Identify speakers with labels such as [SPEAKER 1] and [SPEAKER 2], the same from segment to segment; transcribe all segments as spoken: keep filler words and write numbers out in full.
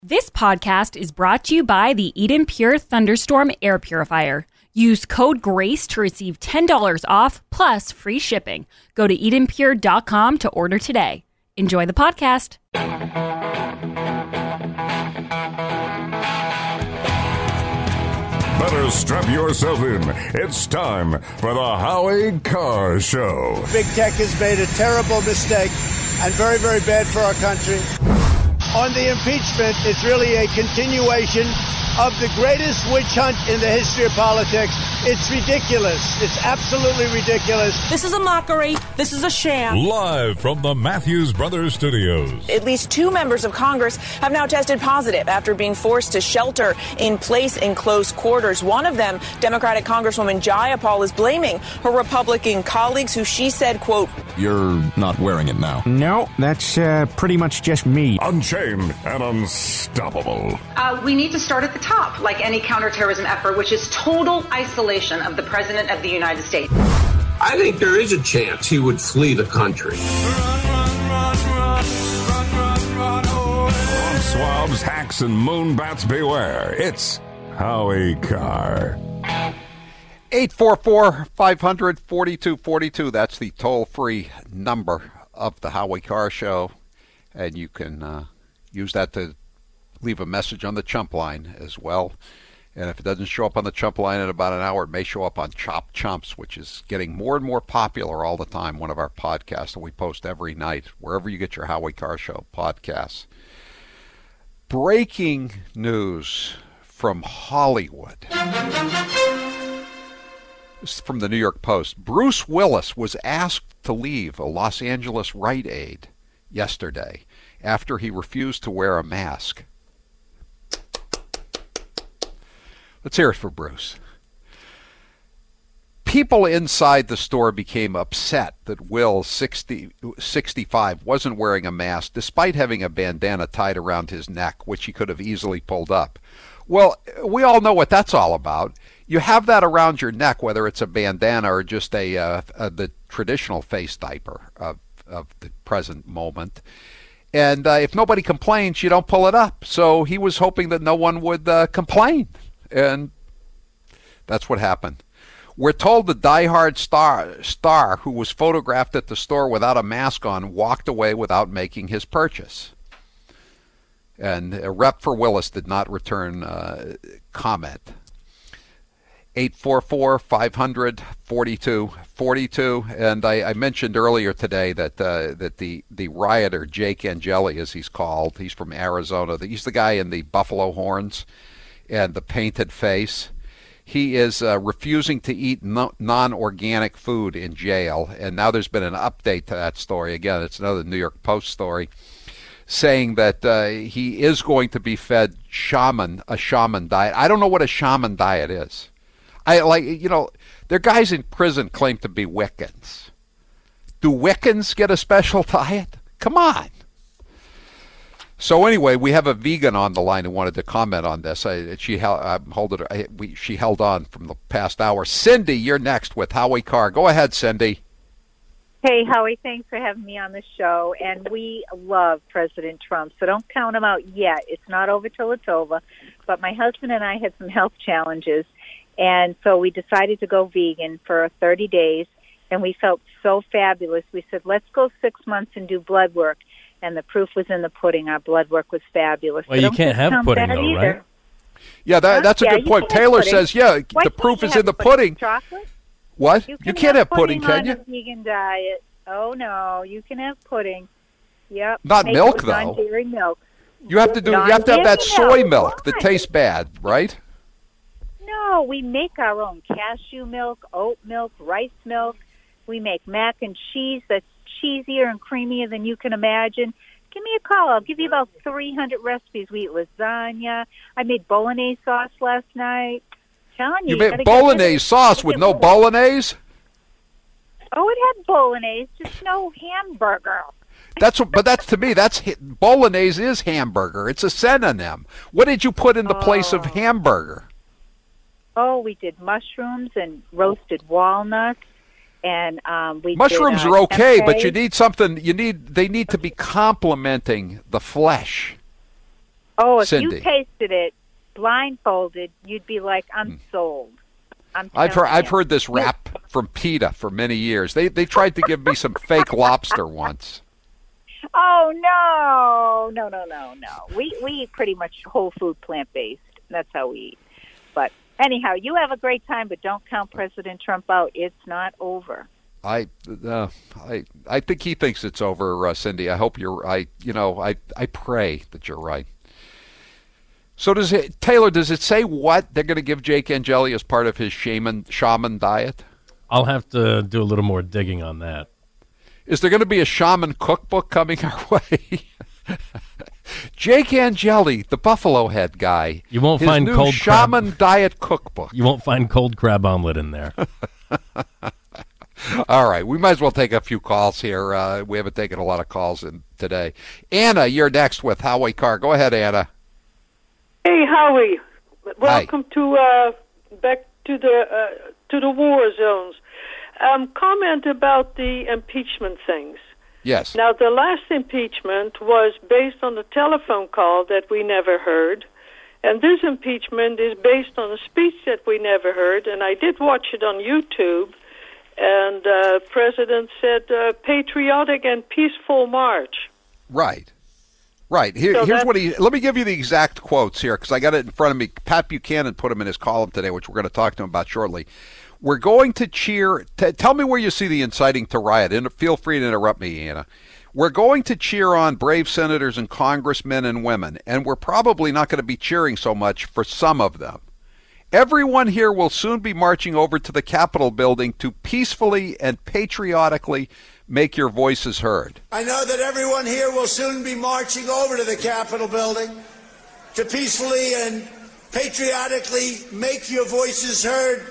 [SPEAKER 1] This podcast is brought to you by the Eden Pure Thunderstorm Air Purifier. Use code GRACE to receive ten dollars off plus free shipping. Go to eden pure dot com to order today. Enjoy the podcast.
[SPEAKER 2] Better strap yourself in. It's time for the Howie Carr Show.
[SPEAKER 3] Big tech has made a terrible mistake and very, very bad for our country. On the impeachment, it's really a continuation of the greatest witch hunt in the history of politics. It's ridiculous. It's absolutely ridiculous.
[SPEAKER 4] This is a mockery. This is a sham.
[SPEAKER 2] Live from the Matthews Brothers Studios.
[SPEAKER 4] At least two members of Congress have now tested positive after being forced to shelter in place in close quarters. One of them, Democratic Congresswoman Jayapal, is blaming her Republican colleagues who she said, quote,
[SPEAKER 5] "You're not wearing it now."
[SPEAKER 6] No, that's uh, pretty much just me.
[SPEAKER 2] Unchained and unstoppable.
[SPEAKER 7] Uh, we need to start at the top, like any counterterrorism effort, which is total isolation of the President of the United States.
[SPEAKER 8] I think there is a chance he would flee the country.
[SPEAKER 2] Swabs, hacks, and moonbats beware. It's Howie Carr.
[SPEAKER 9] eight four four, five hundred, forty-two forty-two. That's the toll-free number of the Howie Carr Show. And you can uh, use that to leave a message on the Chump line as well. And if it doesn't show up on the Chump line in about an hour, it may show up on Chop Chumps, which is getting more and more popular all the time, one of our podcasts that we post every night, wherever you get your Howie Carr Show podcasts. Breaking news from Hollywood. This is from the New York Post. Bruce Willis was asked to leave a Los Angeles Rite Aid yesterday after he refused to wear a mask. Let's hear it for Bruce. People inside the store became upset that Will, sixty, sixty-five, wasn't wearing a mask despite having a bandana tied around his neck, which he could have easily pulled up. Well, we all know what that's all about. You have that around your neck, whether it's a bandana or just a, uh, a the traditional face diaper of, of the present moment. And uh, if nobody complains, you don't pull it up. So he was hoping that no one would uh, complain. And that's what happened. We're told the diehard star, star who was photographed at the store without a mask on walked away without making his purchase. And a rep for Willis did not return uh, comment. eight four four, five hundred, forty-two forty-two. And I, I mentioned earlier today that uh, that the, the rioter, Jake Angeli, as he's called, he's from Arizona. He's the guy in the buffalo horns and the painted face. He is uh, refusing to eat no, non-organic food in jail. And now there's been an update to that story. Again, it's another New York Post story saying that uh, he is going to be fed shaman, a shaman diet. I don't know what a shaman diet is. I like, you know, there are guys in prison claim to be Wiccans. Do Wiccans get a special diet? Come on. So anyway, we have a vegan on the line who wanted to comment on this. I, she held, I hold it, I, we, she held on from the past hour. Cindy, you're next with Howie Carr. Go ahead, Cindy.
[SPEAKER 10] Hey, Howie, thanks for having me on the show. And we love President Trump, so don't count him out yet. It's not over till it's over. But my husband and I had some health challenges, and so we decided to go vegan for thirty days, and we felt so fabulous. We said, let's go six months and do blood work. And the proof was in the pudding. Our blood work was fabulous.
[SPEAKER 11] Well,
[SPEAKER 10] so
[SPEAKER 11] you can't have pudding, though,
[SPEAKER 10] either.
[SPEAKER 11] right?
[SPEAKER 9] Yeah, that,
[SPEAKER 10] huh?
[SPEAKER 9] that's a
[SPEAKER 10] yeah,
[SPEAKER 9] good point. Taylor says, yeah,
[SPEAKER 10] Why
[SPEAKER 9] the proof is in the
[SPEAKER 10] pudding.
[SPEAKER 9] pudding.
[SPEAKER 10] Chocolate?
[SPEAKER 9] What?
[SPEAKER 10] You, can
[SPEAKER 9] you can't have, have pudding,
[SPEAKER 10] pudding
[SPEAKER 9] can you?
[SPEAKER 10] on a vegan diet. Oh, no. You can have pudding. Yep.
[SPEAKER 9] Not
[SPEAKER 10] Make
[SPEAKER 9] milk,
[SPEAKER 10] it with
[SPEAKER 9] though.
[SPEAKER 10] Non-dairy milk.
[SPEAKER 9] You have to do. You have to have that soy milk that
[SPEAKER 10] Why?
[SPEAKER 9] tastes bad, right?
[SPEAKER 10] No, we make our own cashew milk, oat milk, rice milk. We make mac and cheese that's cheesier and creamier than you can imagine. Give me a call. I'll give you about three hundred recipes. We eat lasagna. I made bolognese sauce last night. Telling you,
[SPEAKER 9] You
[SPEAKER 10] you
[SPEAKER 9] made bolognese sauce with no bolognese?
[SPEAKER 10] Oh, it had bolognese, just no hamburger.
[SPEAKER 9] That's what, but that's to me. That's bolognese is hamburger. It's a synonym. What did you put in the place of hamburger?
[SPEAKER 10] Oh, we did mushrooms and roasted walnuts. And um, we
[SPEAKER 9] mushrooms
[SPEAKER 10] did, uh,
[SPEAKER 9] are okay,
[SPEAKER 10] tempeh.
[SPEAKER 9] but you need something. You need they need to be complementing the flesh.
[SPEAKER 10] Oh, if
[SPEAKER 9] Cindy.
[SPEAKER 10] you tasted it blindfolded, you'd be like, I'm mm. sold. I'm
[SPEAKER 9] I've heard
[SPEAKER 10] you.
[SPEAKER 9] I've heard this rap from PETA for many years. They they tried to give me some fake lobster once.
[SPEAKER 10] Oh no, no, no, no, no. We we eat pretty much whole food, plant based. That's how we eat. But anyhow, you have a great time, but don't count President Trump out. It's not over.
[SPEAKER 9] I uh, I I think he thinks it's over, uh, Cindy. I hope you're. I you know I I pray that you're right. So does it, Taylor? Does it say what they're going to give Jake Angeli as part of his shaman shaman diet?
[SPEAKER 11] I'll have to do a little more digging on that.
[SPEAKER 9] Is there going to be a shaman cookbook coming our way? Jake Angeli, the Buffalo Head guy.
[SPEAKER 11] You won't
[SPEAKER 9] his
[SPEAKER 11] find
[SPEAKER 9] new
[SPEAKER 11] cold
[SPEAKER 9] shaman
[SPEAKER 11] crab.
[SPEAKER 9] diet cookbook.
[SPEAKER 11] You won't find cold crab omelet in there.
[SPEAKER 9] All right, we might as well take a few calls here. Uh, we haven't taken a lot of calls in today. Anna, you're next with Howie Carr. Go ahead, Anna.
[SPEAKER 12] Hey, Howie. Welcome Hi. to uh, back to the uh, to the war zones. Um, comment about the impeachment things.
[SPEAKER 9] Yes.
[SPEAKER 12] Now, the last impeachment was based on a telephone call that we never heard, and this impeachment is based on a speech that we never heard. And I did watch it on YouTube, and uh, President said, uh, "Patriotic and peaceful march."
[SPEAKER 9] Right. Right. Here,
[SPEAKER 12] so
[SPEAKER 9] here's what he. Let me give you the exact quotes here because I got it in front of me. Pat Buchanan put them in his column today, which we're going to talk to him about shortly. We're going to cheer. T- tell me where you see the inciting to riot. And feel free to interrupt me, Anna. We're going to cheer on brave senators and congressmen and women, and we're probably not going to be cheering so much for some of them. Everyone here will soon be marching over to the Capitol building to peacefully and patriotically make your voices heard.
[SPEAKER 3] I know that everyone here will soon be marching over to the Capitol building to peacefully and patriotically make your voices heard.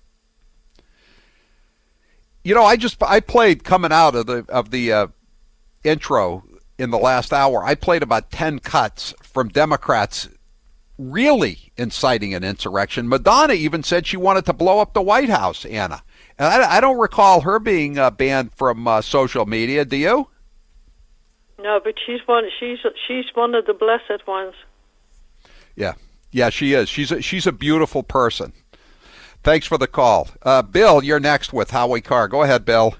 [SPEAKER 9] You know, I just I played coming out of the of the uh, intro in the last hour. I played about ten cuts from Democrats really inciting an insurrection. Madonna even said she wanted to blow up the White House, Anna. And I, I don't recall her being uh, banned from uh, social media. Do you?
[SPEAKER 12] No, but she's one. She's she's one of the blessed ones.
[SPEAKER 9] Yeah, yeah, she is. She's a, she's a beautiful person. Thanks for the call, uh, Bill. You're next with Howie Carr. Go ahead, Bill.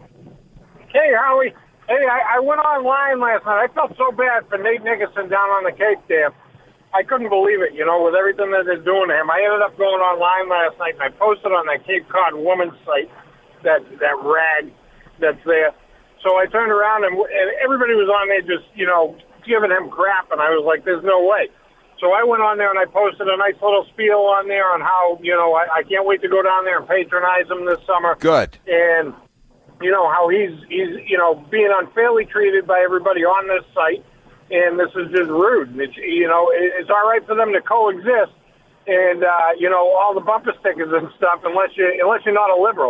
[SPEAKER 13] Hey, Howie. Hey, I, I went online last night. I felt so bad for Nate Nicholson down on the Cape there. I couldn't believe it, you know, with everything that they're doing to him. I ended up going online last night, and I posted on that Cape Cod woman's site, that that rag that's there. So I turned around, and, and everybody was on there just, you know, giving him crap, and I was like, there's no way. So I went on there, and I posted a nice little spiel on there on how, you know, I, I can't wait to go down there and patronize him this summer.
[SPEAKER 9] Good.
[SPEAKER 13] And, you know, how he's, he's you know, being unfairly treated by everybody on this site. And this is just rude. It's, you know, it's all right for them to coexist, and uh, you know, all the bumper stickers and stuff, unless you unless you're not a liberal.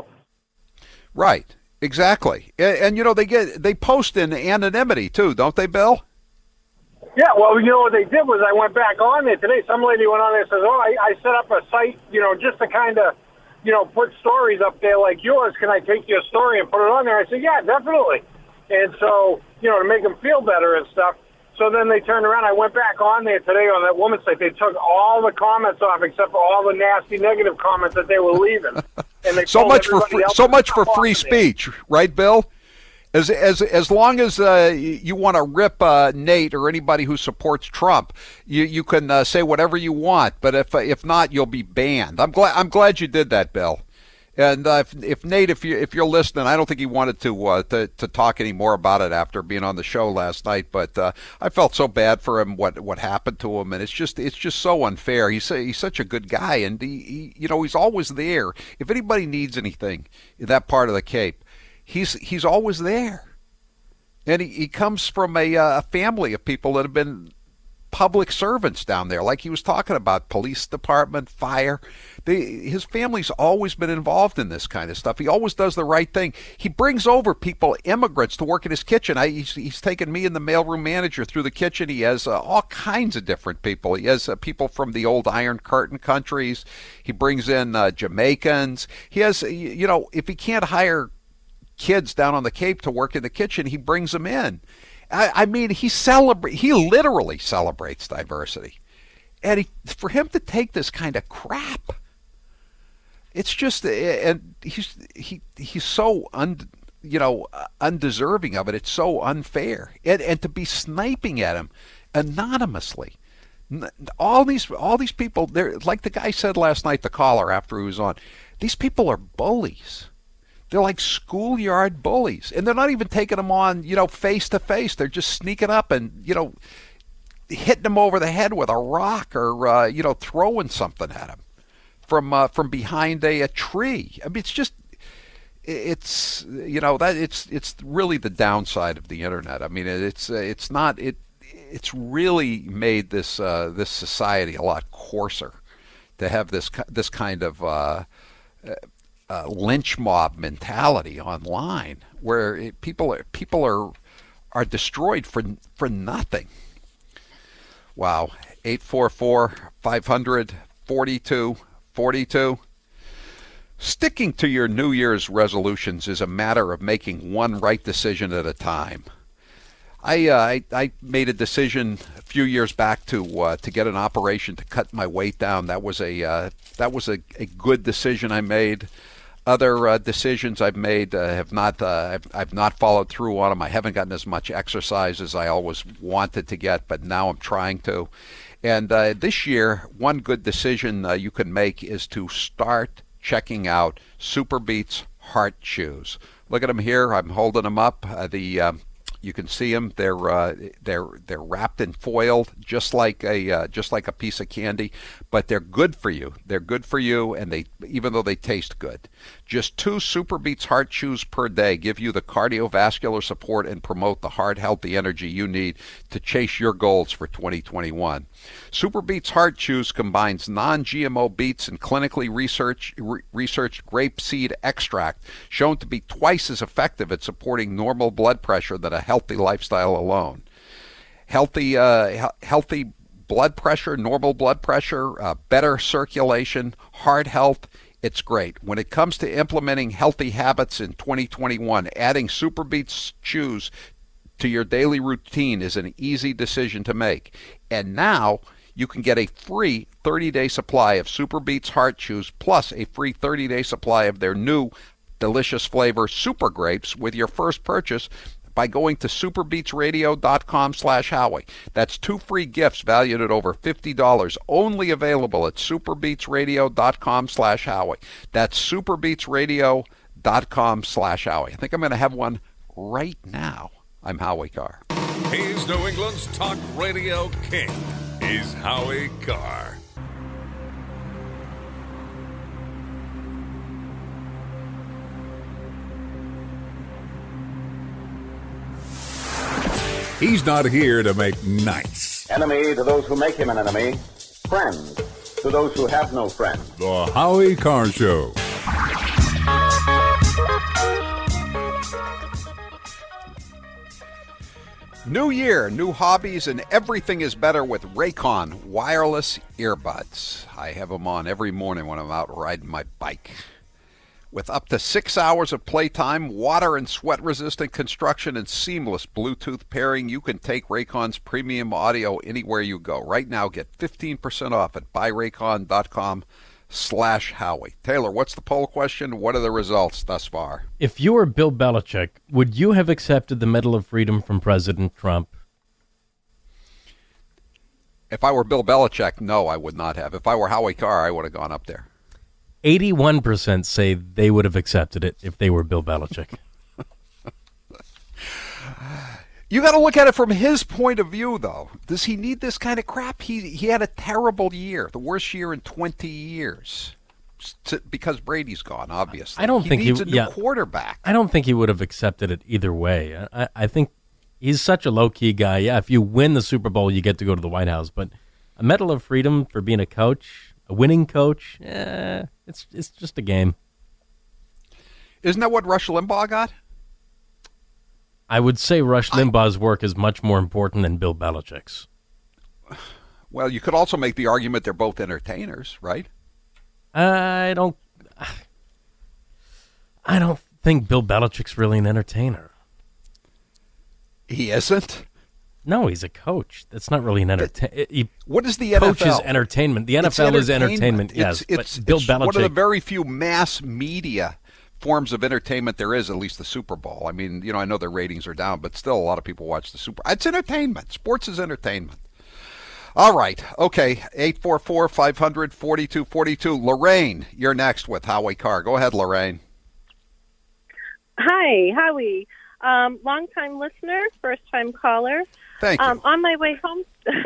[SPEAKER 9] Right. Exactly. And, and you know, they get they post in anonymity too, don't they, Bill?
[SPEAKER 13] Yeah. Well, you know what they did was I went back on there today. Some lady went on there and says, "Oh, I, I set up a site, you know, just to kind of, you know, put stories up there like yours. Can I take your story and put it on there?" I said, "Yeah, definitely." And so, you know, to make them feel better and stuff. So then they turned around. I went back on there today on that woman's site. They took all the comments off except for all the nasty negative comments that they were leaving. And they
[SPEAKER 9] so much for free, so much for free speech, right, Bill? As as as long as uh, you want to rip uh, Nate or anybody who supports Trump, you you can uh, say whatever you want. But if uh, if not, you'll be banned. I'm glad I'm glad you did that, Bill. And uh, if, if Nate, if you if you're listening, I don't think he wanted to uh, to to talk any more about it after being on the show last night. But uh, I felt so bad for him, what what happened to him, and it's just it's just so unfair. He's he's such a good guy, and he, he you know he's always there. If anybody needs anything in that part of the Cape, he's he's always there. And he, he comes from a a family of people that have been public servants down there, like he was talking about, police department, fire. They, his family's always been involved in this kind of stuff. He always does the right thing. He brings over people, immigrants, to work in his kitchen. I, he's, he's taken me and the mailroom manager through the kitchen. He has uh, all kinds of different people. He has uh, people from the old Iron Curtain countries. He brings in uh, Jamaicans. He has, you know, if he can't hire kids down on the Cape to work in the kitchen, he brings them in. I, I mean, he celebra- He literally celebrates diversity. and he, for him to take this kind of crap, it's just, and he's he he's so un, you know, undeserving of it. It's so unfair, and and to be sniping at him anonymously. All these all these people, they're like the guy said last night, the caller after he was on. These people are bullies. They're like schoolyard bullies, and they're not even taking them on, you know, face to face. They're just sneaking up and, you know, hitting them over the head with a rock or, uh, you know, throwing something at them from uh, from behind a, a tree. I mean, it's just, it's, you know, that it's it's really the downside of the internet. I mean, it's it's not it. It's really made this uh, this society a lot coarser to have this this kind of uh, uh, lynch mob mentality online, where it, people are people are are destroyed for for nothing. Wow, eight four four, five hundred, forty-two forty-two. Sticking to your New Year's resolutions is a matter of making one right decision at a time. I, uh, I I made a decision a few years back to uh, to get an operation to cut my weight down. That was a uh, that was a, a good decision I made. Other uh, decisions I've made uh, have not uh, I've, I've not followed through on them. I haven't gotten as much exercise as I always wanted to get, but now I'm trying to. And uh, this year, one good decision uh, you can make is to start checking out Superbeats Heart Chews. Look at them here. I'm holding them up. Uh, the um, You can see them. They're uh, they're they're wrapped in foil, just like a uh, just like a piece of candy. But they're good for you. They're good for you, and they even though they taste good. Just two Superbeats Heart Chews per day give you the cardiovascular support and promote the heart healthy energy you need to chase your goals for twenty twenty-one. Superbeats Heart Chews combines non-G M O beets and clinically research, re- researched grapeseed extract, shown to be twice as effective at supporting normal blood pressure than a healthy lifestyle alone. Healthy, uh, healthy blood pressure, normal blood pressure, uh, better circulation, heart health. It's great. When it comes to implementing healthy habits in twenty twenty-one, adding Superbeats Chews to your daily routine is an easy decision to make. And now you can get a free thirty-day supply of Superbeats Heart Chews plus a free thirty-day supply of their new delicious flavor Super Grapes with your first purchase by going to superbeatsradio.com slash Howie. That's two free gifts valued at over fifty dollars, only available at superbeatsradio.com slash Howie. That's superbeatsradio.com slash Howie. I think I'm going to have one right now. I'm Howie Carr.
[SPEAKER 2] He's New England's talk radio king. He's Howie Carr. He's not here to make nice.
[SPEAKER 14] Enemy to those who make him an enemy. Friend to those who have no friend.
[SPEAKER 2] The Howie Carr Show.
[SPEAKER 9] New year, new hobbies, and everything is better with Raycon wireless earbuds. I have them on every morning when I'm out riding my bike. With up to six hours of playtime, water and sweat-resistant construction, and seamless Bluetooth pairing, you can take Raycon's premium audio anywhere you go. Right now, get fifteen percent off at buyraycon.com slash Howie. Taylor, what's the poll question? What are the results thus far?
[SPEAKER 11] If you were Bill Belichick, would you have accepted the Medal of Freedom from President Trump?
[SPEAKER 9] If I were Bill Belichick, no, I would not have. If I were Howie Carr, I would have gone up there.
[SPEAKER 11] eighty-one percent say they would have accepted it if they were Bill Belichick.
[SPEAKER 9] You got to look at it from his point of view, though. Does he need this kind of crap? He he had a terrible year, the worst year in twenty years, to, because Brady's gone, obviously.
[SPEAKER 11] I don't
[SPEAKER 9] he
[SPEAKER 11] think
[SPEAKER 9] needs
[SPEAKER 11] he
[SPEAKER 9] a new
[SPEAKER 11] yeah,
[SPEAKER 9] quarterback.
[SPEAKER 11] I don't think he would have accepted it either way. I, I think he's such a low-key guy. Yeah, if you win the Super Bowl, you get to go to the White House. But a Medal of Freedom for being a coach, a winning coach, eh, it's it's just a game.
[SPEAKER 9] Isn't that what Rush Limbaugh got?
[SPEAKER 11] I would say Rush Limbaugh's work is much more important than Bill Belichick's.
[SPEAKER 9] Well, you could also make the argument they're both entertainers, right?
[SPEAKER 11] I don't. I don't think Bill Belichick's really an entertainer.
[SPEAKER 9] He isn't?
[SPEAKER 11] No, he's a coach. That's not really an entertainment.
[SPEAKER 9] What is the N F L?
[SPEAKER 11] Coach is entertainment. The N F L
[SPEAKER 9] it's
[SPEAKER 11] is entertainment, yes.
[SPEAKER 9] It's, it's,
[SPEAKER 11] but Bill
[SPEAKER 9] it's
[SPEAKER 11] Belichick.
[SPEAKER 9] one of the very few mass media forms of entertainment there is, at least the Super Bowl. I mean, you know, I know their ratings are down, but still a lot of people watch the Super Bowl. It's entertainment. Sports is entertainment. All right. Okay. eight four four, five hundred, forty-two forty-two. Lorraine, you're next with Howie Carr. Go ahead, Lorraine.
[SPEAKER 15] Hi, Howie. Um, long-time listener, first-time caller.
[SPEAKER 9] Thank you.
[SPEAKER 15] Um, on my way home,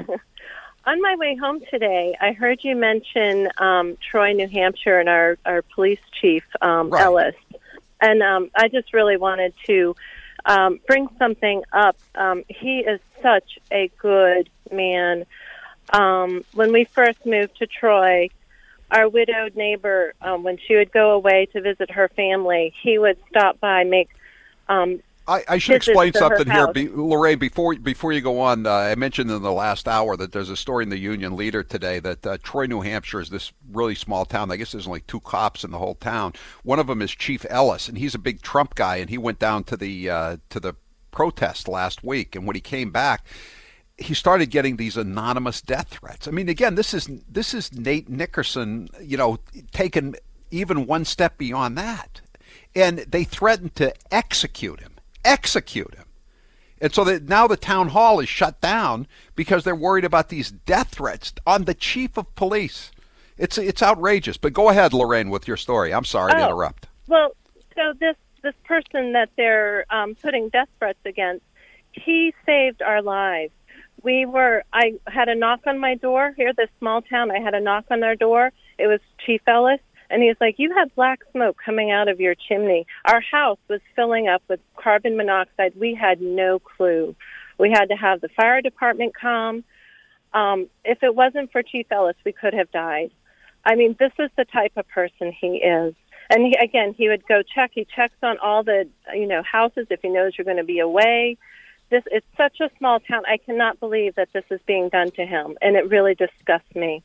[SPEAKER 15] on my way home today, I heard you mention um, Troy, New Hampshire, and our, our police chief, um,
[SPEAKER 9] right.
[SPEAKER 15] Ellis. And um, I just really wanted to um, bring something up. Um, he is such a good man. Um, when we first moved to Troy, our widowed neighbor, um, when she would go away to visit her family, he would stop by, make um,
[SPEAKER 9] I, I should explain something here, Be, Lorraine. Before before you go on, uh, I mentioned in the last hour that there's a story in the Union Leader today that uh, Troy, New Hampshire, is this really small town. I guess there's only two cops in the whole town. One of them is Chief Ellis, and he's a big Trump guy. And he went down to the uh, to the protest last week, and when he came back, he started getting these anonymous death threats. I mean, again, this is this is Nate Nickerson, you know, taken even one step beyond that, and they threatened to execute him. Execute him. And so that now the town hall is shut down because they're worried about these death threats on the chief of police. It's it's outrageous. But go ahead, Lorraine, with your story. I'm sorry
[SPEAKER 15] oh,
[SPEAKER 9] to interrupt.
[SPEAKER 15] Well, so this, this person that they're um, putting death threats against, he saved our lives. We were, I had a knock on my door here, this small town. I had a knock on their door. It was Chief Ellis. And he was like, you had black smoke coming out of your chimney. Our house was filling up with carbon monoxide. We had no clue. We had to have the fire department come. Um, if it wasn't for Chief Ellis, we could have died. I mean, this is the type of person he is. And he, again, he would go check. He checks on all the, you know, houses if he knows you're going to be away. This, it's such a small town. I cannot believe that this is being done to him. And it really disgusts me.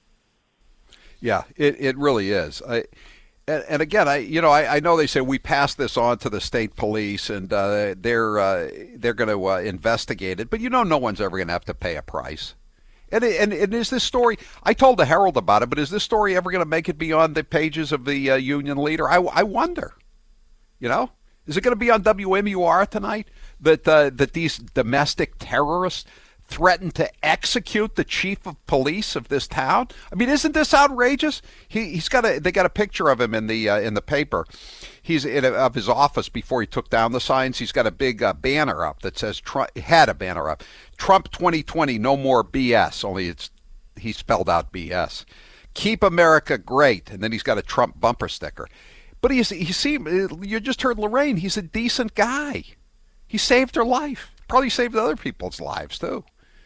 [SPEAKER 9] Yeah, it, it really is. I, and, and again, I you know I, I know they say we pass this on to the state police and uh, they're uh, they're going to uh, investigate it, but you know no one's ever going to have to pay a price. And, and and is this story? I told the Herald about it, but is this story ever going to make it beyond the pages of the uh, Union Leader? I, I wonder. You know, is it going to be on W M U R tonight that uh, that these domestic terrorists threatened to execute the chief of police of this town? I mean, isn't this outrageous? He he's got a they got a picture of him in the uh, in the paper. He's in a, of his office before he took down the signs. He's got a big uh, banner up that says Trump, had a banner up. Trump twenty twenty, no more B S. Only it's he spelled out B S. Keep America great, and then he's got a Trump bumper sticker. But he's he seemed you just heard Lorraine. He's a decent guy. He saved her life. Probably saved other people's lives too.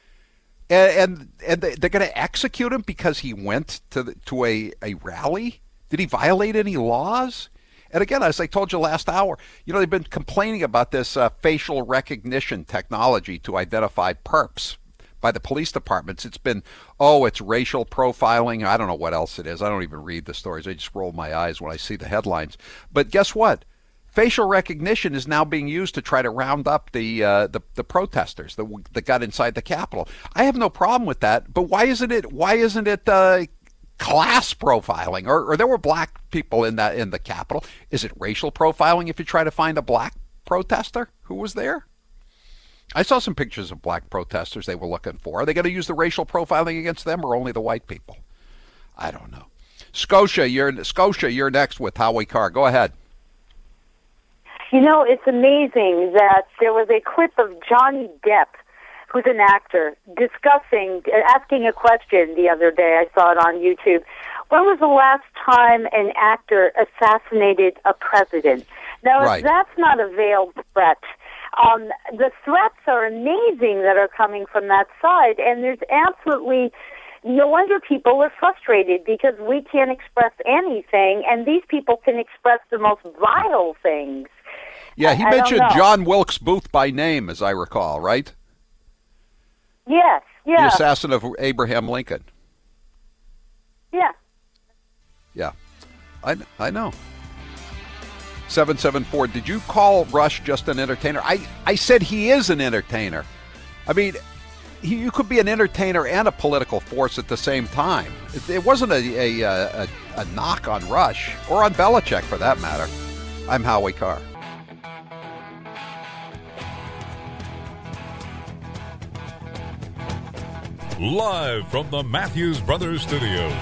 [SPEAKER 9] And and, and they're going to execute him because he went to the, to a, a rally? Did he violate any laws? And again, as I told you last hour, you know, they've been complaining about this uh, facial recognition technology to identify perps by the police departments. It's been, oh, it's racial profiling. I don't know what else it is. I don't even read the stories. I just roll my eyes when I see the headlines. But guess what? Facial recognition is now being used to try to round up the uh, the, the protesters that, that got inside the Capitol. I have no problem with that, but why isn't it why isn't it uh, class profiling? Or, or there were black people in that in the Capitol. Is it racial profiling if you try to find a black protester who was there? I saw some pictures of black protesters they were looking for. Are they going to use the racial profiling against them or only the white people? I don't know. Scotia, you're Scotia, you're next with Howie Carr. Go ahead.
[SPEAKER 16] You know, it's amazing that there was a clip of Johnny Depp, who's an actor, discussing, asking a question the other day. I saw it on YouTube. When was the last time an actor assassinated a president? Now,
[SPEAKER 17] Right.
[SPEAKER 16] if that's not a veiled threat, um, the threats are amazing that are coming from that side, and there's absolutely no wonder people are frustrated because we can't express anything, and these people can express the most vile things.
[SPEAKER 9] Yeah, he
[SPEAKER 16] I- I don't
[SPEAKER 9] mentioned
[SPEAKER 16] know.
[SPEAKER 9] John Wilkes Booth by name, as I recall, right?
[SPEAKER 16] Yes,
[SPEAKER 9] The
[SPEAKER 16] yeah,
[SPEAKER 9] assassin of Abraham Lincoln.
[SPEAKER 16] yeah.
[SPEAKER 9] Yeah, I, I know. seven seven four, did you call Rush just an entertainer? I, I said he is an entertainer. I mean, you could be an entertainer and a political force at the same time. It, it wasn't a, a, a, a knock on Rush, or on Belichick for that matter. I'm Howie Carr.
[SPEAKER 2] Live from the Matthews Brothers Studios.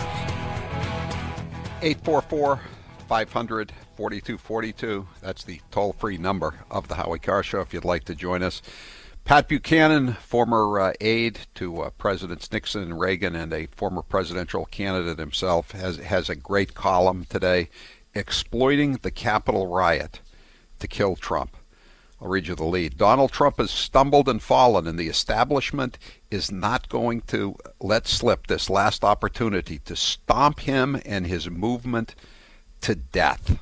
[SPEAKER 9] eight four four, five hundred, forty-two forty-two. That's the toll-free number of the Howie Carr Show if you'd like to join us. Pat Buchanan, former uh, aide to uh, Presidents Nixon and Reagan and a former presidential candidate himself, has, has a great column today, Exploiting the Capitol Riot to Kill Trump. I'll read you the lead. Donald Trump has stumbled and fallen, and the establishment is not going to let slip this last opportunity to stomp him and his movement to death.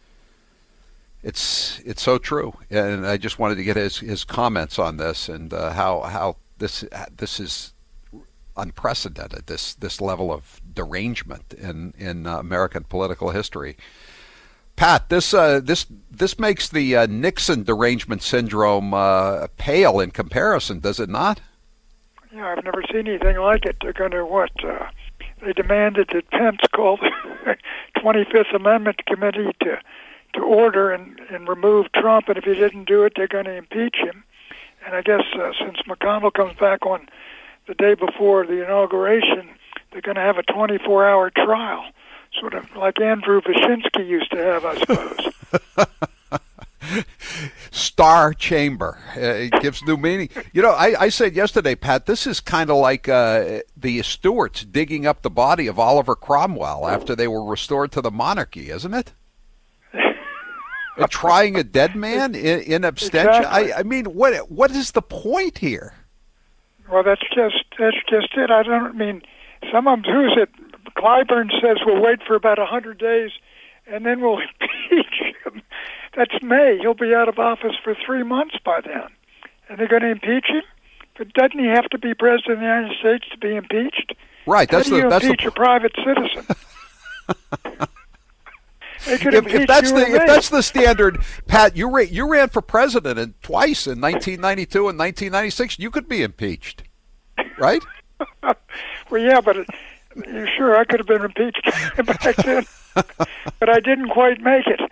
[SPEAKER 9] It's it's so true, and I just wanted to get his, his comments on this and uh, how how this this is unprecedented. This this level of derangement in in uh, American political history. Pat, this uh, this this makes the uh, Nixon derangement syndrome uh, pale in comparison, does it not?
[SPEAKER 17] Yeah, I've never seen anything like it. They're going to what? Uh, they demanded that Pence call the twenty-fifth Amendment Committee to to order and, and remove Trump, and if he didn't do it, they're going to impeach him. And I guess uh, since McConnell comes back on the day before the inauguration, they're going to have a twenty-four hour trial. Sort of like Andrew Wyszynski used to have, I suppose.
[SPEAKER 9] Star Chamber. Uh, it gives new meaning. You know, I, I said yesterday, Pat, this is kind of like uh, the Stuarts digging up the body of Oliver Cromwell after they were restored to the monarchy, isn't it? And trying a dead man in, in absentia.
[SPEAKER 17] Exactly.
[SPEAKER 9] I, I mean, what what is the point here?
[SPEAKER 17] Well, that's just that's just it. I don't mean some of them. Who's it? Clyburn says we'll wait for about a hundred days, and then we'll impeach him. That's May. He'll be out of office for three months by then, and they're going to impeach him. But doesn't he have to be president of the United States to be impeached?
[SPEAKER 9] Right. That's
[SPEAKER 17] How do
[SPEAKER 9] the
[SPEAKER 17] you
[SPEAKER 9] that's
[SPEAKER 17] impeach
[SPEAKER 9] the...
[SPEAKER 17] a private citizen?
[SPEAKER 9] If, if that's the if that's the standard, Pat, you ran, you ran for president and twice in nineteen ninety-two and nineteen ninety-six. You could be impeached, right?
[SPEAKER 17] Well, yeah, but it, you sure I could have been impeached back then, but I didn't quite make it.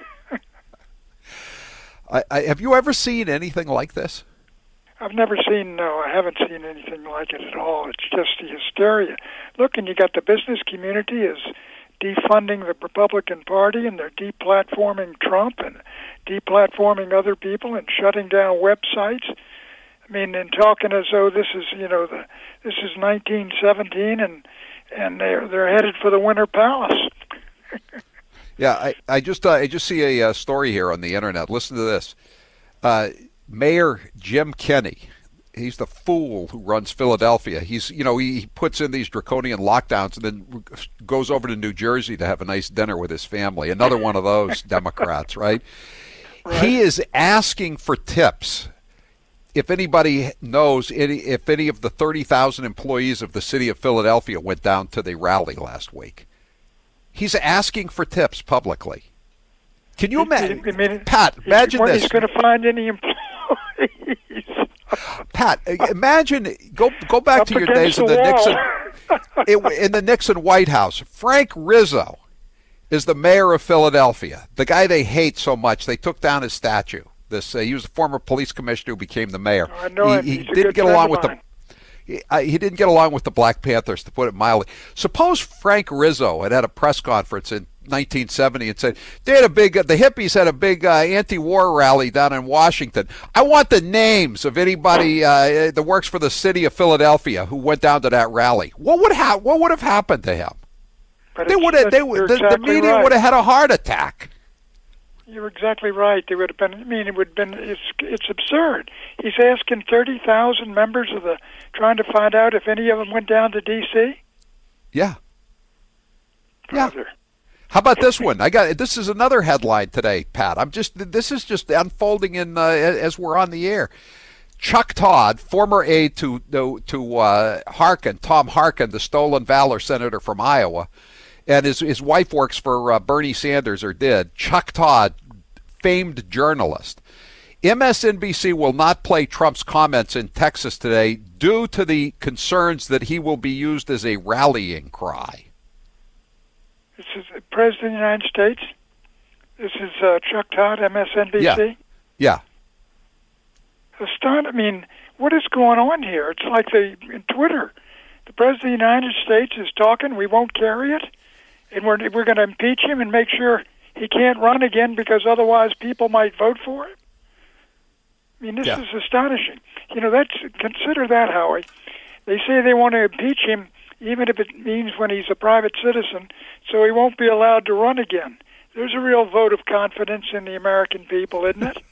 [SPEAKER 9] I, I, have you ever seen anything like this?
[SPEAKER 17] I've never seen, no, I haven't seen anything like it at all. It's just the hysteria. Look, and you got the business community is defunding the Republican Party, and they're deplatforming Trump and deplatforming other people and shutting down websites. I mean, and talking as though this is, you know, the this is nineteen seventeen, and and they're they're headed for the Winter Palace.
[SPEAKER 9] Yeah, I I just uh, I just see a uh, story here on the internet. Listen to this. Uh, Mayor Jim Kenney. He's the fool who runs Philadelphia. He's, you know, he, he puts in these draconian lockdowns and then goes over to New Jersey to have a nice dinner with his family. Another one of those Democrats, right? right? He is asking for tips. If anybody knows, any, if any of the thirty thousand employees of the city of Philadelphia went down to the rally last week, he's asking for tips publicly. Can you imagine, Pat? Imagine
[SPEAKER 17] he's,
[SPEAKER 9] this.
[SPEAKER 17] He's going to find any employees.
[SPEAKER 9] Pat, imagine go go back
[SPEAKER 17] Up
[SPEAKER 9] to your
[SPEAKER 17] against
[SPEAKER 9] days in
[SPEAKER 17] the
[SPEAKER 9] the
[SPEAKER 17] wall.
[SPEAKER 9] Nixon it, in the Nixon White House. Frank Rizzo is the mayor of Philadelphia, the guy they hate so much they took down his statue. This uh, he was a former police commissioner who became the mayor.
[SPEAKER 17] I know
[SPEAKER 9] he,
[SPEAKER 17] him.
[SPEAKER 9] he didn't get along with the he, uh, he didn't get along with the Black Panthers, to put it mildly. Suppose Frank Rizzo had had a press conference in nineteen seventy and said they had a big the hippies had a big uh, anti-war rally down in Washington. I want the names of anybody uh, that works for the city of Philadelphia who went down to that rally. What would ha- what would have happened to him?
[SPEAKER 17] But
[SPEAKER 9] they would have they the,
[SPEAKER 17] exactly
[SPEAKER 9] the media
[SPEAKER 17] right.
[SPEAKER 9] would have had a heart attack.
[SPEAKER 17] You're exactly right. They would have been. I mean, it would have been. It's it's absurd. He's asking thirty thousand members of the trying to find out if any of them went down to D C.
[SPEAKER 9] Yeah.
[SPEAKER 17] Brother.
[SPEAKER 9] Yeah. How about this one? I got this is another headline today, Pat. I'm just this is just unfolding in uh, as we're on the air. Chuck Todd, former aide to to, to uh, Harkin, Tom Harkin, the stolen valor senator from Iowa, and his his wife works for uh, Bernie Sanders, or did. Chuck Todd, famed journalist, M S N B C will not play Trump's comments in Texas today due to the concerns that he will be used as a rallying cry.
[SPEAKER 17] This is the President of the United States. This is uh, Chuck Todd, M S N B C.
[SPEAKER 9] Yeah. Yeah.
[SPEAKER 17] Astound- I mean, what is going on here? It's like the in Twitter. The President of the United States is talking. We won't carry it, and we're we're going to impeach him and make sure he can't run again because otherwise people might vote for him. I mean, this yeah. is astonishing. You know, that's consider that, Howie. They say they want to impeach him, even if it means when he's a private citizen, so he won't be allowed to run again. There's a real vote of confidence in the American people, isn't it?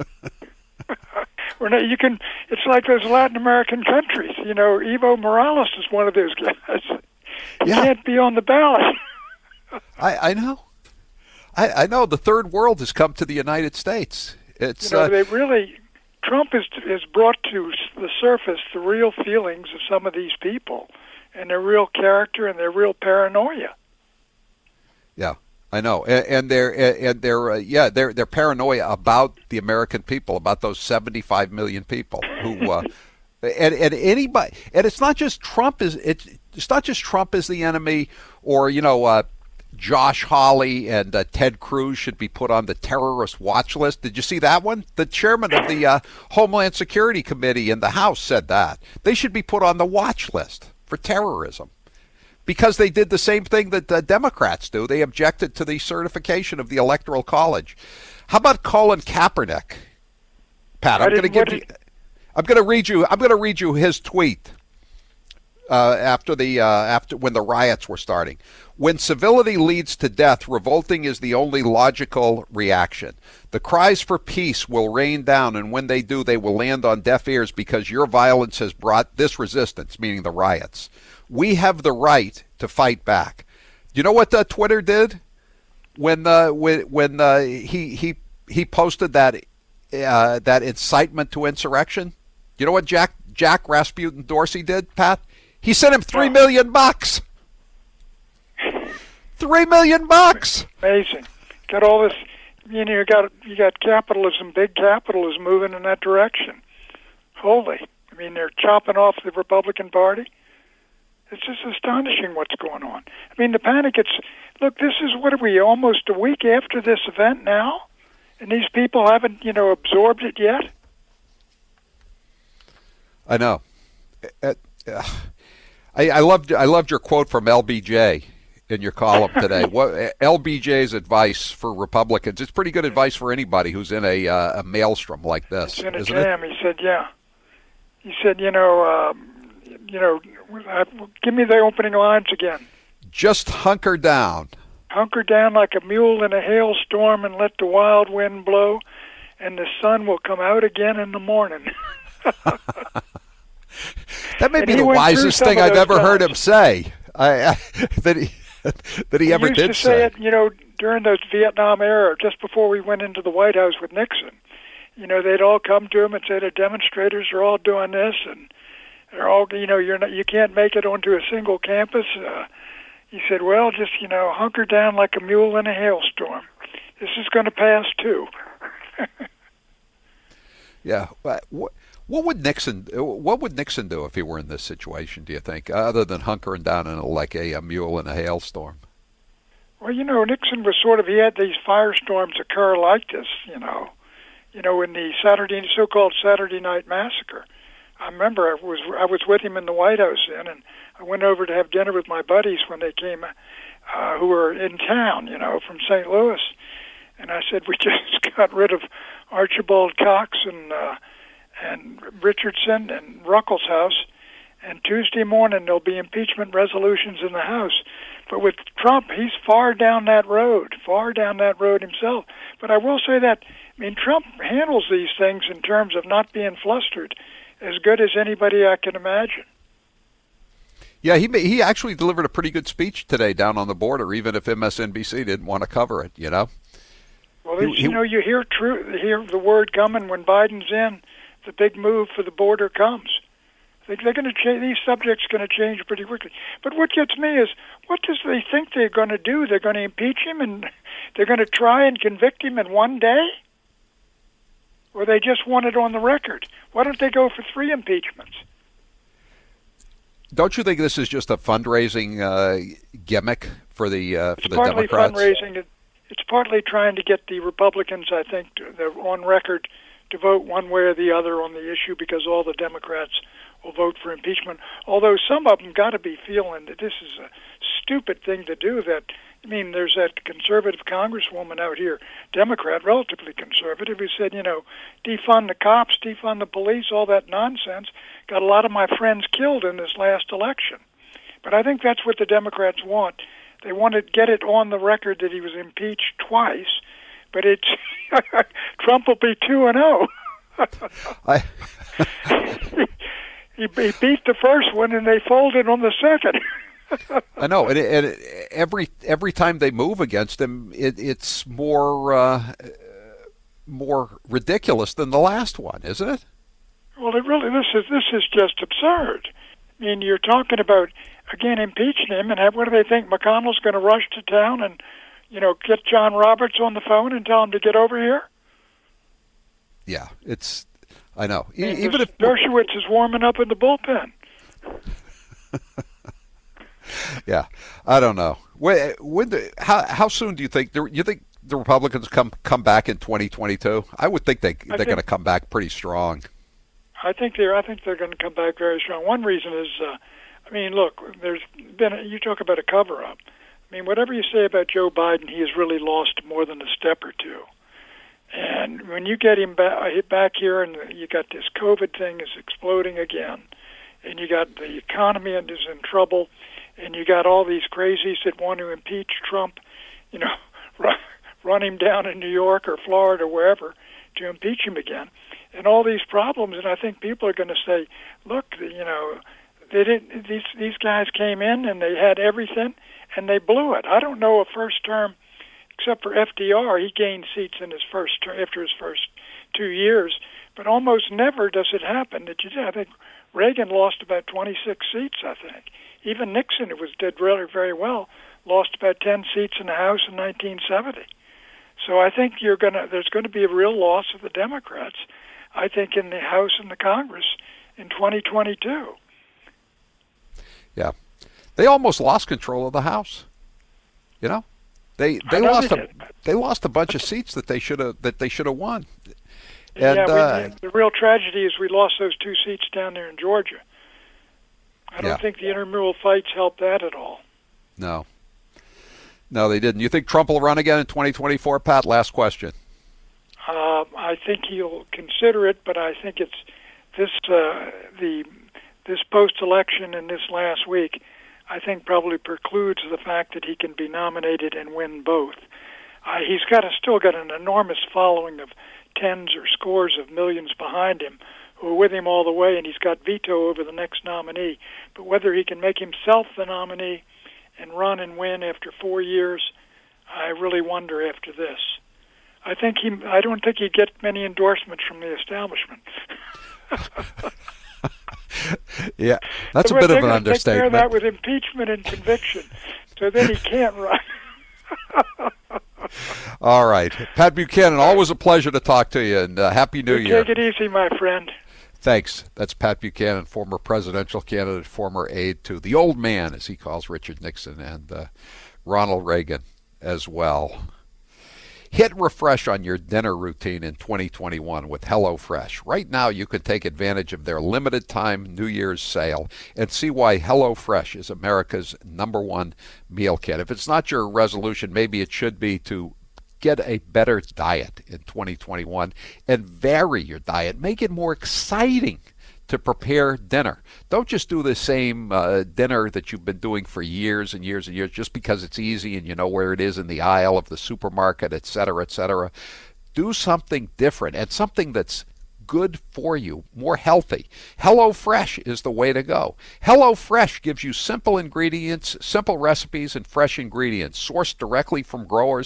[SPEAKER 17] We're not, you can. It's like those Latin American countries. You know, Evo Morales is one of those guys. He
[SPEAKER 9] yeah.
[SPEAKER 17] can't be on the ballot.
[SPEAKER 9] I, I know. I, I know. The third world has come to the United States. It's
[SPEAKER 17] you know,
[SPEAKER 9] uh,
[SPEAKER 17] they really. Trump has has brought to the surface the real feelings of some of these people, and their real character and their real paranoia.
[SPEAKER 9] Yeah, I know, and, and they're and they're uh, yeah they're they're paranoia about the American people, about those seventy-five million people who, uh, and and anybody, and it's not just Trump is it's it's not just Trump is the enemy, or you know. Uh, Josh Hawley and uh, Ted Cruz should be put on the terrorist watch list. Did you see that one? The chairman of the uh, Homeland Security Committee in the House said that. They should be put on the watch list for terrorism because they did the same thing that the Democrats do. They objected to the certification of the Electoral College. How about Colin Kaepernick? Pat, I'm going to give you I'm going to read you I'm going to read you his tweet. Uh, after the uh, after when the riots were starting. When civility leads to death, revolting is the only logical reaction. The cries for peace will rain down, and when they do, they will land on deaf ears because your violence has brought this resistance, meaning the riots. We have the right to fight back. Do you know what uh, Twitter did when uh, when when uh, he he he posted that uh, that incitement to insurrection? You know what Jack Jack Rasputin Dorsey did, Pat? He sent him three million bucks. Three million bucks.
[SPEAKER 17] Amazing. Got all this. You know, you got you got capitalism, big capitalism, moving in that direction. Holy! I mean, they're chopping off the Republican Party. It's just astonishing what's going on. I mean, the panic. It's look. This is what are we? Almost a week after this event now, and these people haven't, you know, absorbed it yet.
[SPEAKER 9] I know. Uh, uh, I, I loved I loved your quote from L B J in your column today. What L B J's advice for Republicans? It's pretty good advice for anybody who's in a uh, a maelstrom like this.
[SPEAKER 17] It's in a
[SPEAKER 9] isn't
[SPEAKER 17] jam.
[SPEAKER 9] It?
[SPEAKER 17] He said, "Yeah." He said, "You know, um, you know, I, give me the opening lines again.
[SPEAKER 9] Just hunker down.
[SPEAKER 17] Hunker down like a mule in a hailstorm, and let the wild wind blow, and the sun will come out again in the morning."
[SPEAKER 9] That may and be the wisest thing I've ever times. heard him say. I, I, that he that he, he ever
[SPEAKER 17] used
[SPEAKER 9] did
[SPEAKER 17] to
[SPEAKER 9] say.
[SPEAKER 17] say it, you know, during the Vietnam era, just before we went into the White House with Nixon. You know, they'd all come to him and say the demonstrators are all doing this, and they're all, you know, you're not, you can't make it onto a single campus. Uh, he said, well, just, you know, hunker down like a mule in a hailstorm. This is going to pass too.
[SPEAKER 9] Yeah. What, what would Nixon What would Nixon do if he were in this situation? Do you think, other than hunkering down in a, like a, a mule in a hailstorm?
[SPEAKER 17] Well, you know, Nixon was sort of, he had these firestorms occur like this. You know, you know, in the Saturday so-called Saturday Night Massacre. I remember I was I was with him in the White House then, and I went over to have dinner with my buddies when they came, uh, who were in town, you know, from Saint Louis. And I said, we just got rid of Archibald Cox and uh, and Richardson and Ruckelshaus, and Tuesday morning there'll be impeachment resolutions in the House. But with Trump, he's far down that road, far down that road himself. But I will say that, I mean, Trump handles these things in terms of not being flustered as good as anybody I can imagine.
[SPEAKER 9] Yeah, he he actually delivered a pretty good speech today down on the border, even if M S N B C didn't want to cover it, you know?
[SPEAKER 17] Well, he, you know, you hear true, hear the word coming when Biden's in, the big move for the border comes. They, they're going to change. These subjects are going to change pretty quickly. But what gets me is, what does they think they're going to do? They're going to impeach him, and they're going to try and convict him in one day? or they just want it on the record? Why don't they go for three impeachments?
[SPEAKER 9] Don't you think this is just a fundraising uh, gimmick for the uh, for
[SPEAKER 17] it's
[SPEAKER 9] the
[SPEAKER 17] partly
[SPEAKER 9] Democrats?
[SPEAKER 17] Fundraising. It's partly trying to get the Republicans, I think, to, they're on record to vote one way or the other on the issue, because all the Democrats will vote for impeachment. Although some of them got to be feeling that this is a stupid thing to do. That I mean, there's that conservative congresswoman out here, Democrat, relatively conservative, who said, you know, defund the cops, defund the police, all that nonsense. Got a lot of my friends killed in this last election. But I think that's what the Democrats want. They want to get it on the record that he was impeached twice, but it's Trump will be two and zero.
[SPEAKER 9] I.
[SPEAKER 17] He, he beat the first one, and they folded on the second.
[SPEAKER 9] I know, and, and every every time they move against him, it, it's more uh, more ridiculous than the last one, isn't it?
[SPEAKER 17] Well, it really this is this is just absurd. I mean, you're talking about again impeaching him, and have, what do they think? McConnell's going to rush to town and you know get John Roberts on the phone and tell him to get over here?
[SPEAKER 9] Yeah, it's. I know.
[SPEAKER 17] I mean,
[SPEAKER 9] Even if
[SPEAKER 17] Dershowitz is warming up in the bullpen.
[SPEAKER 9] Yeah, I don't know. When, when the, how how soon do you think the, you think the Republicans come come back in twenty twenty-two? I would think they they're going to come back pretty strong.
[SPEAKER 17] I think they're I think they're going to come back very strong. One reason is, uh, I mean, look, there's been a, you talk about a cover up. I mean, whatever you say about Joe Biden, he has really lost more than a step or two. And when you get him back, back here, and you got this COVID thing is exploding again, and you got the economy and is in trouble, and you got all these crazies that want to impeach Trump, you know, run, run him down in New York or Florida or wherever to impeach him again, and all these problems. And I think people are going to say, look, you know, they didn't. These these guys came in and they had everything, and they blew it. I don't know a first term. Except for F D R, he gained seats in his first term, after his first two years. But almost never does it happen. That you did. I think Reagan lost about twenty-six seats. I think even Nixon, who was did really very well, lost about ten seats in the House in nineteen seventy. So I think you're gonna. There's going to be a real loss of the Democrats. I think in the House and the Congress in twenty twenty-two.
[SPEAKER 9] Yeah, they almost lost control of the House. You know. They they lost a they lost a bunch of seats that they should have that they should have won. And,
[SPEAKER 17] yeah, we,
[SPEAKER 9] uh,
[SPEAKER 17] the real tragedy is we lost those two seats down there in Georgia. I don't
[SPEAKER 9] yeah.
[SPEAKER 17] think the intramural fights helped that at all.
[SPEAKER 9] No, no, they didn't. You think Trump will run again in twenty twenty-four, Pat? Last question.
[SPEAKER 17] Uh, I think he'll consider it, but I think it's this uh, the this post-election and this last week. I think probably precludes the fact that he can be nominated and win both. Uh, he's got a, still got an enormous following of tens or scores of millions behind him who are with him all the way, and he's got veto over the next nominee. But whether he can make himself the nominee and run and win after four years, I really wonder after this. I think he. I don't think he'd get many endorsements from the establishment.
[SPEAKER 9] Yeah, that's
[SPEAKER 17] so
[SPEAKER 9] a bit of an
[SPEAKER 17] understatement.
[SPEAKER 9] understatement.
[SPEAKER 17] Take care of that with impeachment and conviction, so then he can't run.
[SPEAKER 9] All right, Pat Buchanan, always a pleasure to talk to you, and uh, Happy New
[SPEAKER 17] you
[SPEAKER 9] Year.
[SPEAKER 17] Take it easy, my friend.
[SPEAKER 9] Thanks. That's Pat Buchanan, former presidential candidate, former aide to the old man, as he calls Richard Nixon, and uh, Ronald Reagan as well. Hit refresh on your dinner routine in twenty twenty-one with HelloFresh. Right now, you can take advantage of their limited-time New Year's sale and see why HelloFresh is America's number one meal kit. If it's not your resolution, maybe it should be to get a better diet in twenty twenty-one and vary your diet. Make it more exciting to prepare dinner. Don't just do the same uh, dinner that you've been doing for years and years and years just because it's easy and you know where it is in the aisle of the supermarket, et cetera, et cetera. Do something different and something that's good for you, more healthy. HelloFresh is the way to go. HelloFresh gives you simple ingredients, simple recipes, and fresh ingredients sourced directly from growers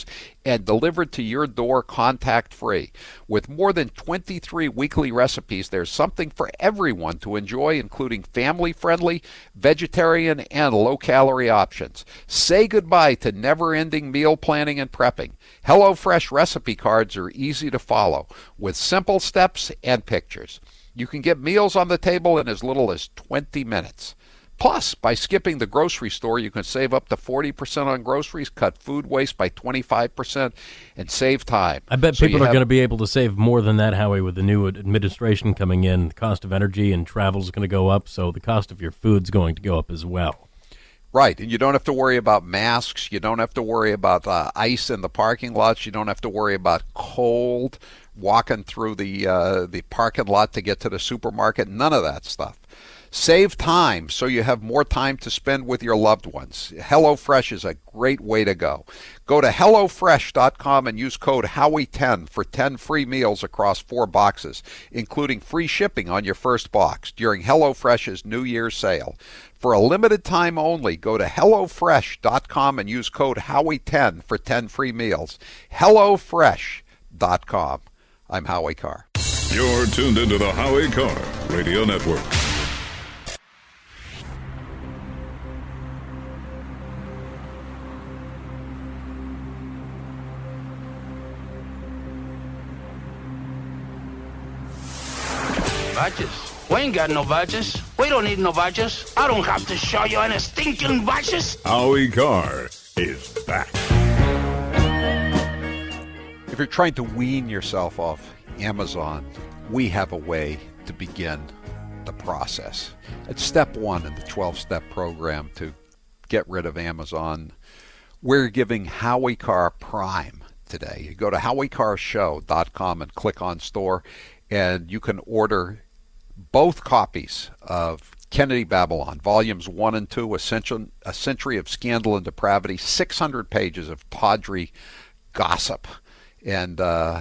[SPEAKER 9] and delivered to your door contact-free. With more than twenty-three weekly recipes, there's something for everyone to enjoy, including family-friendly, vegetarian, and low-calorie options. Say goodbye to never-ending meal planning and prepping. HelloFresh recipe cards are easy to follow, with simple steps and pictures. You can get meals on the table in as little as twenty minutes. Plus, by skipping the grocery store, you can save up to forty percent on groceries, cut food waste by twenty-five percent, and save time.
[SPEAKER 11] I bet
[SPEAKER 9] So
[SPEAKER 11] people
[SPEAKER 9] you
[SPEAKER 11] are
[SPEAKER 9] have-
[SPEAKER 11] going to be able to save more than that, Howie, with the new administration coming in. The cost of energy and travel is going to go up, so the cost of your food's going to go up as well.
[SPEAKER 9] Right, and you don't have to worry about masks. You don't have to worry about uh, ice in the parking lots. You don't have to worry about cold, walking through the uh, the parking lot to get to the supermarket. None of that stuff. Save time so you have more time to spend with your loved ones. HelloFresh is a great way to go. Go to hello fresh dot com and use code Howie ten for ten free meals across four boxes, including free shipping on your first box during HelloFresh's New Year's sale. For a limited time only, go to hello fresh dot com and use code Howie ten for ten free meals. hello fresh dot com. I'm Howie Carr.
[SPEAKER 2] You're tuned into the Howie Carr Radio Network.
[SPEAKER 18] Vouchers? We ain't got no vouchers. We don't need no vouchers. I don't have to show you any stinking vouchers.
[SPEAKER 2] Howie Carr is back.
[SPEAKER 9] If you're trying to wean yourself off Amazon, we have a way to begin the process. It's step one in the twelve-step program to get rid of Amazon. We're giving Howie Carr Prime today. You go to howie carr show dot com and click on store, and you can order both copies of Kennedy Babylon, volumes one and two, a century, a century of scandal and depravity, six hundred pages of tawdry gossip and uh,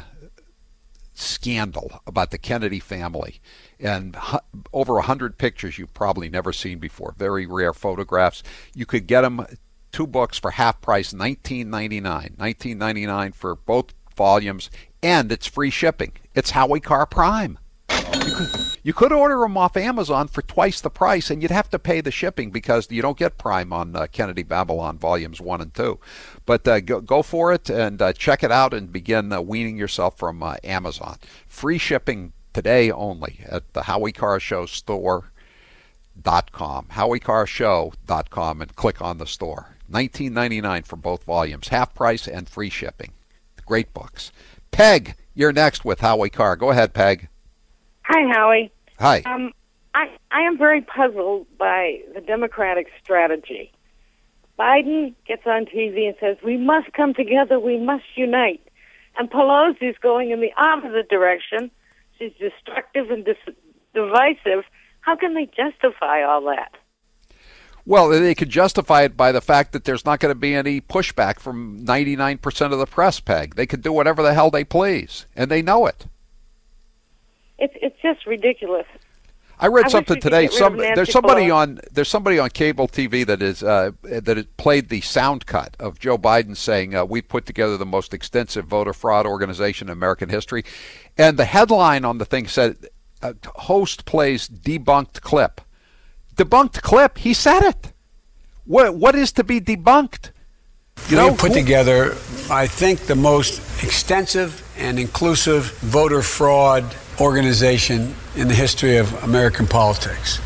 [SPEAKER 9] scandal about the Kennedy family, and hu- over one hundred pictures you've probably never seen before, very rare photographs. You could get them, two books, for half price, nineteen ninety-nine dollars. nineteen ninety-nine dollars for both volumes, and it's free shipping. It's Howie Carr Prime. You could, you could order them off Amazon for twice the price, and you'd have to pay the shipping because you don't get Prime on uh, Kennedy Babylon volumes one and two. But uh, go, go for it and uh, check it out and begin uh, weaning yourself from uh, Amazon. Free shipping today only at the Howie Carr Show store dot com. howie carr show dot com and click on the store. nineteen ninety-nine dollars for both volumes, half price and free shipping. Great books. Peg, you're next with Howie Carr. Go ahead, Peg.
[SPEAKER 19] Hi, Howie.
[SPEAKER 9] Hi.
[SPEAKER 19] Um, I, I am very puzzled by the Democratic strategy. Biden gets on T V and says, we must come together, we must unite. And Pelosi's going in the opposite direction. She's destructive and dis- divisive. How can they justify all that?
[SPEAKER 9] Well, they could justify it by the fact that there's not going to be any pushback from ninety-nine percent of the press, Peg. They could do whatever the hell they please, and they know it.
[SPEAKER 19] It's it's just ridiculous.
[SPEAKER 9] I read
[SPEAKER 19] I
[SPEAKER 9] something
[SPEAKER 19] wish we could
[SPEAKER 9] today.
[SPEAKER 19] get rid
[SPEAKER 9] Some
[SPEAKER 19] of Nancy
[SPEAKER 9] there's somebody
[SPEAKER 19] Pelosi.
[SPEAKER 9] on there's somebody on cable T V that is uh, that has played the sound cut of Joe Biden saying uh, we put together the most extensive voter fraud organization in American history, and the headline on the thing said, uh, "Host plays debunked clip." Debunked clip. He said it. What what is to be debunked?
[SPEAKER 20] You know, we put together, I think, the most extensive and inclusive voter fraud organization in the history of American politics.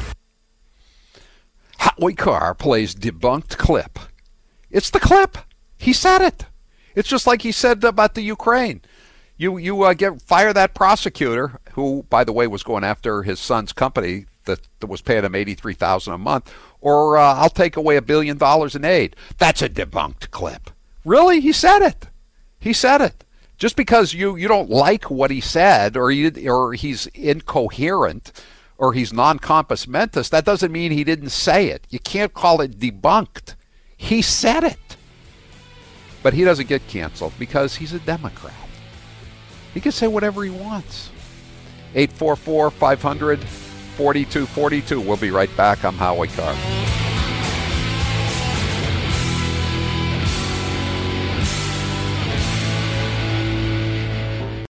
[SPEAKER 9] Howie Carr plays debunked clip. It's the clip. He said it. It's just like he said about the Ukraine. You you uh, get fire that prosecutor who, by the way, was going after his son's company that, that was paying him eighty-three thousand dollars a month, or uh, I'll take away a billion dollars in aid. That's a debunked clip. Really? He said it. He said it. Just because you, you don't like what he said, or he, or he's incoherent, or he's non-compos mentis, that doesn't mean he didn't say it. You can't call it debunked. He said it. But he doesn't get canceled because he's a Democrat. He can say whatever he wants. eight four four, five hundred, forty-two forty-two. We'll be right back. I'm Howie Carr.